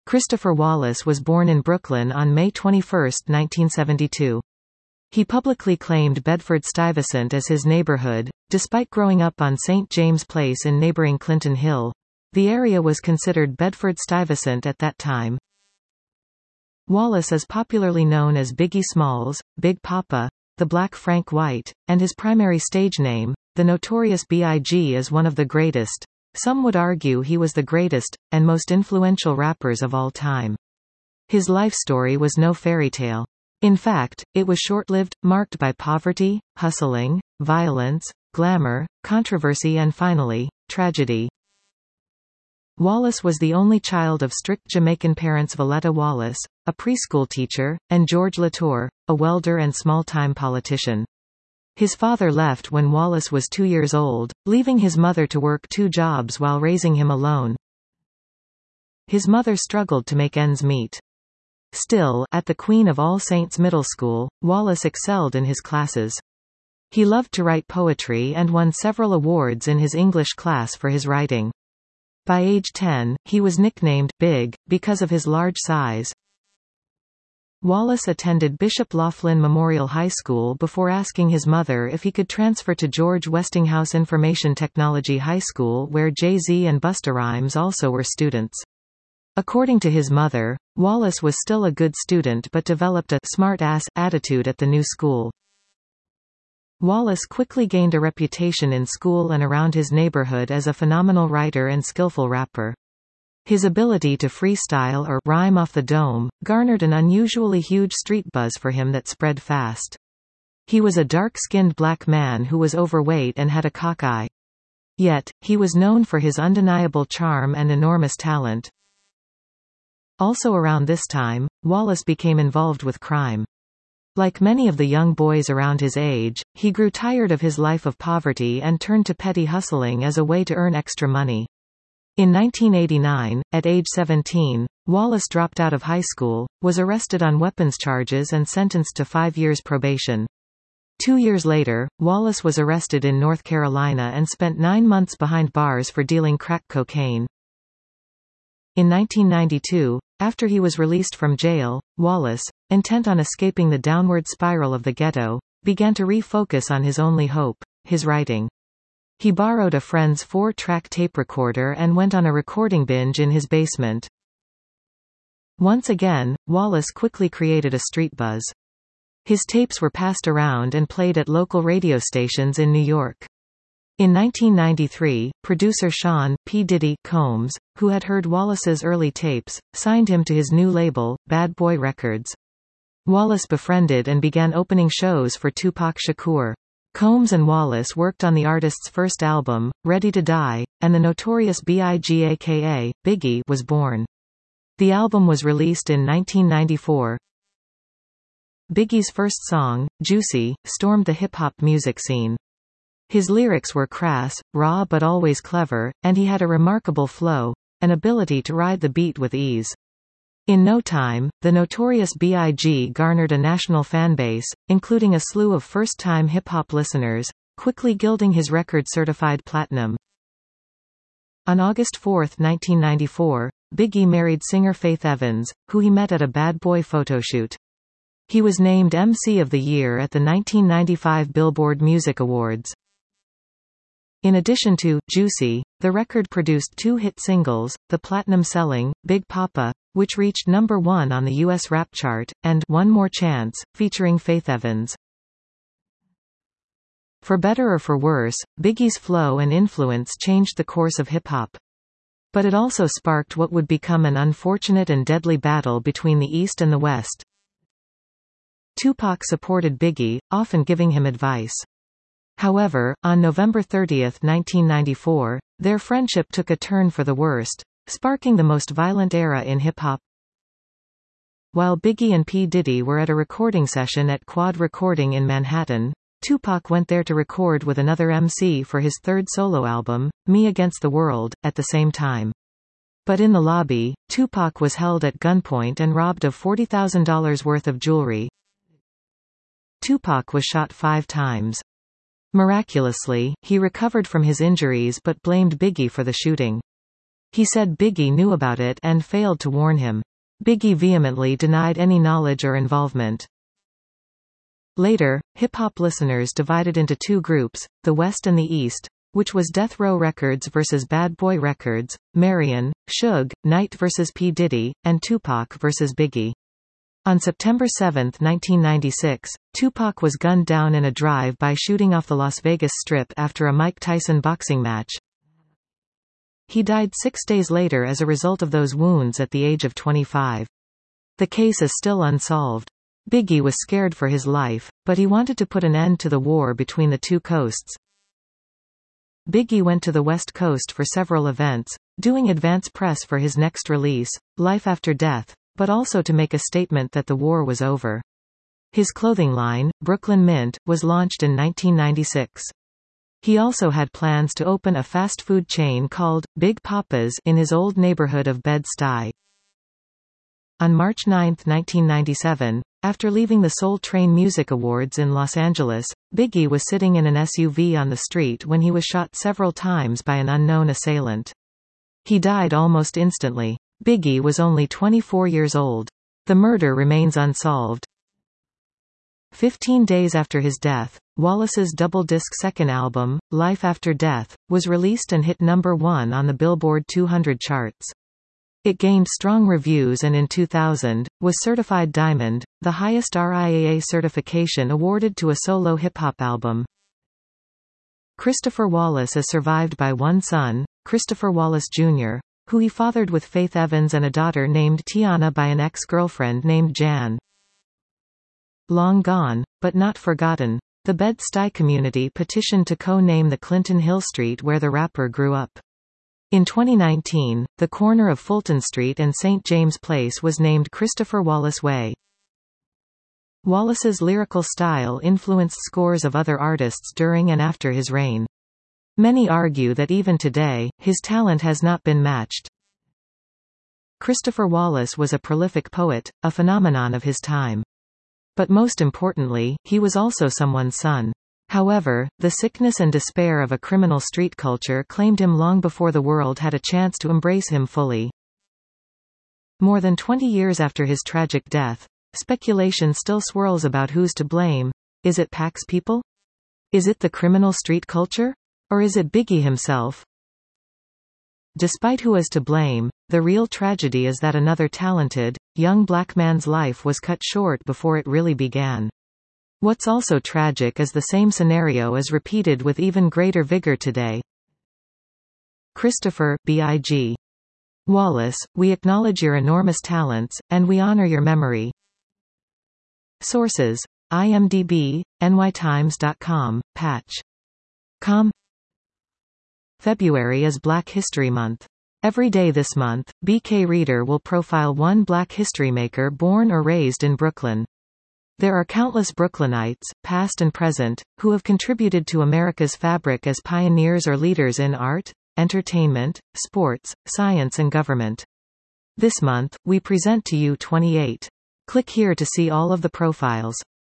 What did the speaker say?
Christopher Wallace was born in Brooklyn on May 21, 1972. He publicly claimed Bedford-Stuyvesant as his neighborhood, despite growing up on St. James Place in neighboring Clinton Hill. The area was considered Bedford-Stuyvesant at that time. Wallace is popularly known as Biggie Smalls, Big Papa, the Black Frank White, and his primary stage name, the Notorious B.I.G. is one of the greatest, some would argue he was the greatest, and most influential rappers of all time. His life story was no fairy tale. In fact, it was short-lived, marked by poverty, hustling, violence, glamour, controversy and finally, tragedy. Wallace was the only child of strict Jamaican parents Valletta Wallace, a preschool teacher, and George Latour, a welder and small-time politician. His father left when Wallace was 2 years old, leaving his mother to work 2 jobs while raising him alone. His mother struggled to make ends meet. Still, at the Queen of All Saints Middle School, Wallace excelled in his classes. He loved to write poetry and won several awards in his English class for his writing. By age 10, he was nicknamed Big because of his large size. Wallace attended Bishop Laughlin Memorial High School before asking his mother if he could transfer to George Westinghouse Information Technology High School, where Jay-Z and Busta Rhymes also were students. According to his mother, Wallace was still a good student but developed a smart-ass attitude at the new school. Wallace quickly gained a reputation in school and around his neighborhood as a phenomenal writer and skillful rapper. His ability to freestyle or rhyme off the dome garnered an unusually huge street buzz for him that spread fast. He was a dark-skinned black man who was overweight and had a cock eye. Yet, he was known for his undeniable charm and enormous talent. Also around this time, Wallace became involved with crime. Like many of the young boys around his age, he grew tired of his life of poverty and turned to petty hustling as a way to earn extra money. In 1989, at age 17, Wallace dropped out of high school, was arrested on weapons charges and sentenced to 5 years probation. 2 years later, Wallace was arrested in North Carolina and spent 9 months behind bars for dealing crack cocaine. In 1992, after he was released from jail, Wallace, intent on escaping the downward spiral of the ghetto, began to refocus on his only hope, his writing. He borrowed a friend's 4-track tape recorder and went on a recording binge in his basement. Once again, Wallace quickly created a street buzz. His tapes were passed around and played at local radio stations in New York. In 1993, producer Sean P. Diddy Combs, who had heard Wallace's early tapes, signed him to his new label, Bad Boy Records. Wallace befriended and began opening shows for Tupac Shakur. Combs and Wallace worked on the artist's first album, Ready to Die, and the Notorious B.I.G. aka Biggie was born. The album was released in 1994. Biggie's first song, Juicy, stormed the hip-hop music scene. His lyrics were crass, raw but always clever, and he had a remarkable flow, an ability to ride the beat with ease. In no time, the Notorious B.I.G. garnered a national fanbase, including a slew of first-time hip-hop listeners, quickly gilding his record certified platinum. On August 4, 1994, Biggie married singer Faith Evans, who he met at a Bad Boy photoshoot. He was named MC of the Year at the 1995 Billboard Music Awards. In addition to Juicy, the record produced 2 hit singles, the platinum-selling Big Papa, which reached number 1 on the U.S. rap chart, and One More Chance, featuring Faith Evans. For better or for worse, Biggie's flow and influence changed the course of hip-hop. But it also sparked what would become an unfortunate and deadly battle between the East and the West. Tupac supported Biggie, often giving him advice. However, on November 30, 1994, their friendship took a turn for the worst, sparking the most violent era in hip-hop. While Biggie and P. Diddy were at a recording session at Quad Recording in Manhattan, Tupac went there to record with another MC for his third solo album, Me Against the World, at the same time. But in the lobby, Tupac was held at gunpoint and robbed of $40,000 worth of jewelry. Tupac was shot 5 times. Miraculously, he recovered from his injuries but blamed Biggie for the shooting. He said Biggie knew about it and failed to warn him. Biggie vehemently denied any knowledge or involvement. Later, hip-hop listeners divided into two groups, the West and the East, which was Death Row Records versus Bad Boy Records, Marion, Suge, Knight versus P. Diddy, and Tupac versus Biggie. On September 7, 1996, Tupac was gunned down in a drive-by shooting off the Las Vegas Strip after a Mike Tyson boxing match. He died 6 days later as a result of those wounds at the age of 25. The case is still unsolved. Biggie was scared for his life, but he wanted to put an end to the war between the two coasts. Biggie went to the West Coast for several events, doing advance press for his next release, Life After Death, but also to make a statement that the war was over. His clothing line, Brooklyn Mint, was launched in 1996. He also had plans to open a fast food chain called Big Papa's in his old neighborhood of Bed-Stuy. On March 9, 1997, after leaving the Soul Train Music Awards in Los Angeles, Biggie was sitting in an SUV on the street when he was shot several times by an unknown assailant. He died almost instantly. Biggie was only 24 years old. The murder remains unsolved. 15 days after his death, Wallace's double-disc second album, Life After Death, was released and hit number 1 on the Billboard 200 charts. It gained strong reviews and in 2000, was certified Diamond, the highest RIAA certification awarded to a solo hip-hop album. Christopher Wallace is survived by one son, Christopher Wallace Jr., who he fathered with Faith Evans and a daughter named Tiana by an ex-girlfriend named Jan. Long gone, but not forgotten, the Bed-Stuy community petitioned to co-name the Clinton Hill Street where the rapper grew up. In 2019, the corner of Fulton Street and St. James Place was named Christopher Wallace Way. Wallace's lyrical style influenced scores of other artists during and after his reign. Many argue that even today, his talent has not been matched. Christopher Wallace was a prolific poet, a phenomenon of his time. But most importantly, he was also someone's son. However, the sickness and despair of a criminal street culture claimed him long before the world had a chance to embrace him fully. More than 20 years after his tragic death, speculation still swirls about who's to blame. Is it Pac's people? Is it the criminal street culture? Or is it Biggie himself? Despite who is to blame, the real tragedy is that another talented, young black man's life was cut short before it really began. What's also tragic is the same scenario is repeated with even greater vigor today. Christopher B.I.G. Wallace, we acknowledge your enormous talents, and we honor your memory. Sources: IMDb, nytimes.com, Patch.com. February is Black History Month. Every day this month, BK Reader will profile one Black history maker born or raised in Brooklyn. There are countless Brooklynites, past and present, who have contributed to America's fabric as pioneers or leaders in art, entertainment, sports, science and government. This month, we present to you 28. Click here to see all of the profiles.